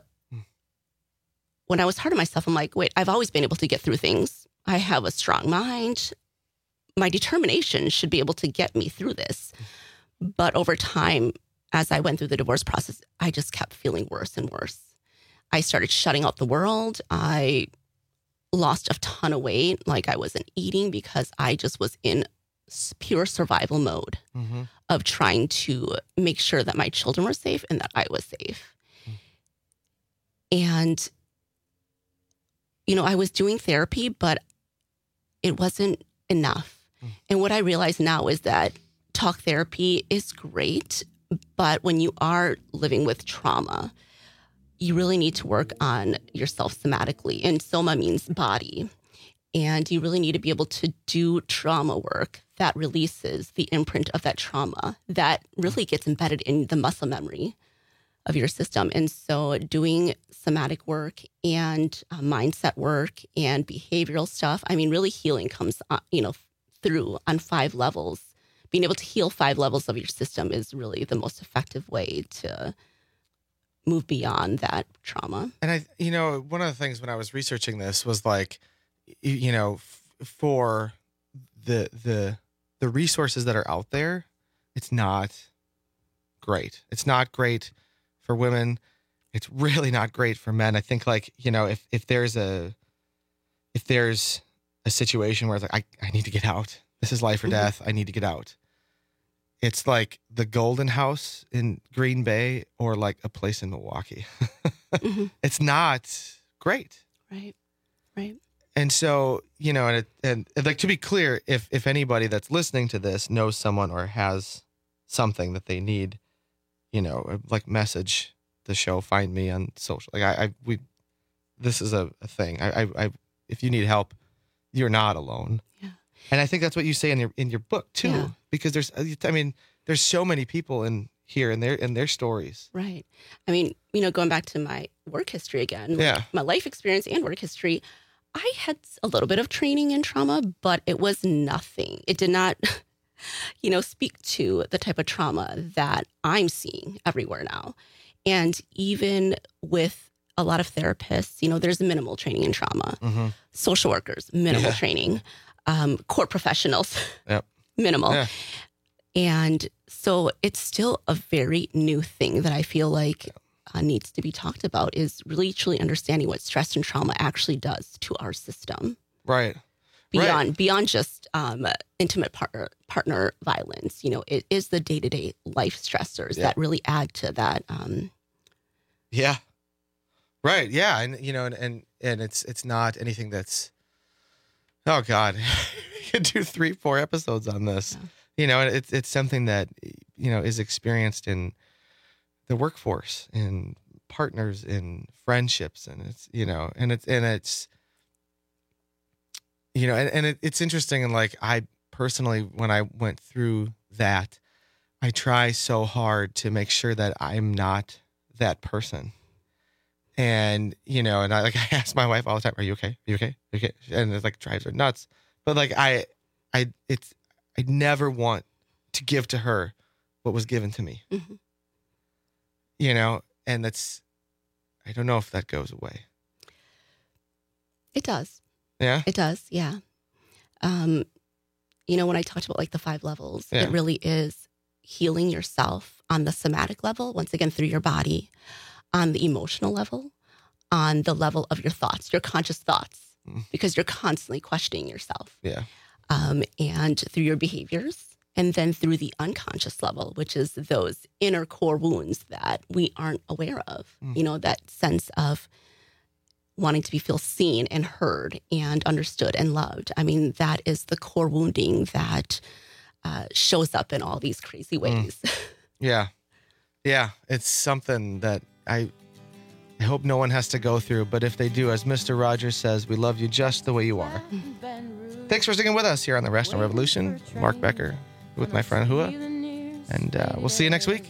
when I was hard on myself, I'm like, wait, I've always been able to get through things. I have a strong mind. My determination should be able to get me through this. But over time, as I went through the divorce process, I just kept feeling worse and worse. I started shutting out the world. I lost a ton of weight. Like, I wasn't eating because I just was in pure survival mode of trying to make sure that my children were safe and that I was safe. And, I was doing therapy, but it wasn't enough. And what I realize now is that talk therapy is great, but when you are living with trauma, you really need to work on yourself somatically. And soma means body. And you really need to be able to do trauma work that releases the imprint of that trauma that really gets embedded in the muscle memory of your system. And so doing somatic work and mindset work and behavioral stuff, really healing comes, through on 5 levels. Being able to heal 5 levels of your system is really the most effective way to move beyond that trauma. And one of the things when I was researching this was like, for the resources that are out there, it's not great. It's not great for women. It's really not great for men. I think if there's a situation where it's like, I need to get out. This is life or death. I need to get out. It's like the Golden House in Green Bay or like a place in Milwaukee. It's not great. Right. And so, and like, to be clear, if anybody that's listening to this knows someone or has something that they need, like, message the show, find me on social. Like this is a thing. I if you need help, you're not alone. Yeah. And I think that's what you say in your book too, Yeah. because there's so many people in here and their stories. Right. I mean, going back to my work history again, my life experience and work history, I had a little bit of training in trauma, but it was nothing. It did not, speak to the type of trauma that I'm seeing everywhere now. And even with a lot of therapists, there's minimal training in trauma. Mm-hmm. Social workers, minimal training. Court professionals, minimal. Yeah. And so it's still a very new thing that I feel like needs to be talked about, is really truly understanding what stress and trauma actually does to our system. Right. Beyond just intimate partner violence. It is the day-to-day life stressors that really add to that. Yeah. Right. Yeah. And, and it's not anything that's, oh God, we could do 3-4 episodes on this. Yeah. It's something that, is experienced in the workforce, in partners, in friendships. And it's, it's interesting. And like, I personally, when I went through that, I try so hard to make sure that I'm not that person. And, and I ask my wife all the time, are you okay? Are you okay? Are you okay? And it drives her nuts. But I never want to give to her what was given to me, mm-hmm. And I don't know if that goes away. It does. Yeah. It does. Yeah. When I talked about the 5 levels, it really is healing yourself on the somatic level, once again, through your body, on the emotional level, on the level of your thoughts, your conscious thoughts, because you're constantly questioning yourself. Yeah. And through your behaviors, and then through the unconscious level, which is those inner core wounds that we aren't aware of, that sense of wanting to feel seen and heard and understood and loved. I mean, that is the core wounding that shows up in all these crazy ways. Yeah. Yeah. It's something that I hope no one has to go through, but if they do, as Mr. Rogers says, we love you just the way you are. Thanks for sticking with us here on the Rational Revolution. Mark Becker with my friend Hua, and we'll see you next week.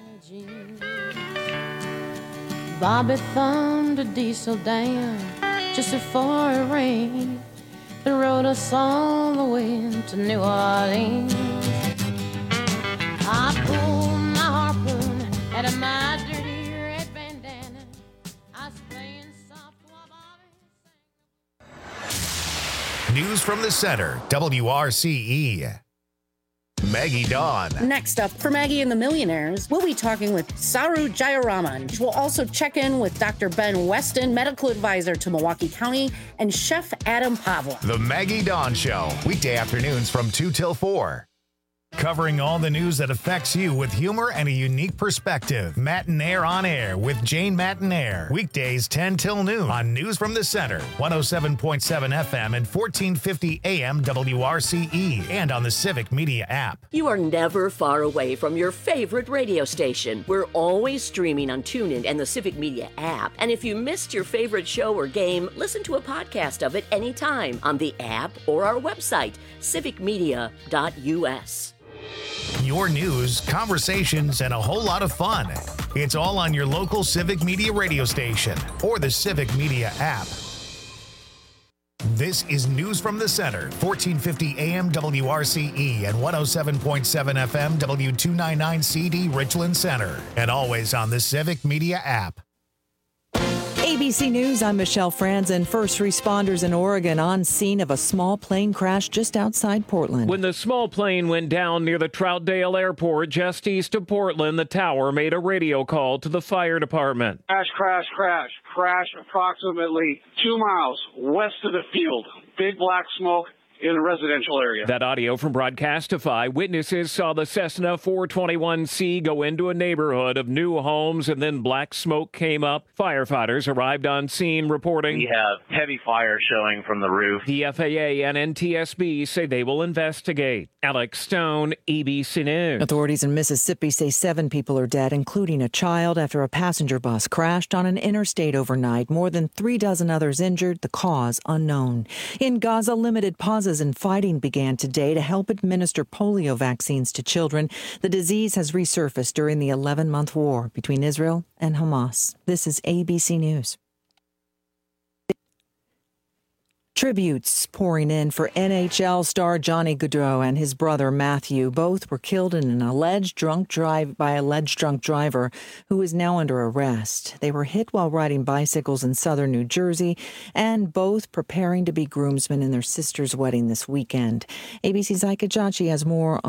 Bobby thumbed a diesel down just before it rained and rode us all the way to New Orleans. I pulled my harpoon out of my dirty red bandana. I was playing soft while Bobby News from the Center, WRCE. Maggie Dawn. Next up, for Maggie and the Millionaires, we'll be talking with Saru Jayaraman. We'll also check in with Dr. Ben Weston, medical advisor to Milwaukee County, and Chef Adam Pavla. The Maggie Dawn Show, weekday afternoons from 2 till 4. Covering all the news that affects you with humor and a unique perspective. Matinaire on Air with Jane Matinaire. Weekdays 10 till noon on News from the Center, 107.7 FM and 1450 AM WRCE, and on the Civic Media app. You are never far away from your favorite radio station. We're always streaming on TuneIn and the Civic Media app. And if you missed your favorite show or game, listen to a podcast of it anytime on the app or our website, civicmedia.us. Your news, conversations, and a whole lot of fun. It's all on your local Civic Media radio station or the Civic Media app. This is News from the Center, 1450 AM WRCE and 107.7 FM W299CD Richland Center, and always on the Civic Media app. ABC News, I'm Michelle Franzen. First responders in Oregon on scene of a small plane crash just outside Portland. When the small plane went down near the Troutdale Airport just east of Portland, the tower made a radio call to the fire department. Crash approximately 2 miles west of the field. Big black smoke in a residential area. That audio from Broadcastify. Witnesses saw the Cessna 421C go into a neighborhood of new homes, and then black smoke came up. Firefighters arrived on scene reporting. We have heavy fire showing from the roof. The FAA and NTSB say they will investigate. Alex Stone, ABC News. Authorities in Mississippi say 7 people are dead, including a child, after a passenger bus crashed on an interstate overnight. More than 3 dozen others injured, the cause unknown. In Gaza, limited pauses pauses in fighting began today to help administer polio vaccines to children. The disease has resurfaced during the 11-month war between Israel and Hamas. This is ABC News. Tributes pouring in for NHL star Johnny Gaudreau and his brother Matthew. Both were killed in an alleged drunk driver who is now under arrest. They were hit while riding bicycles in southern New Jersey and both preparing to be groomsmen in their sister's wedding this weekend. ABC's Ika Jachi has more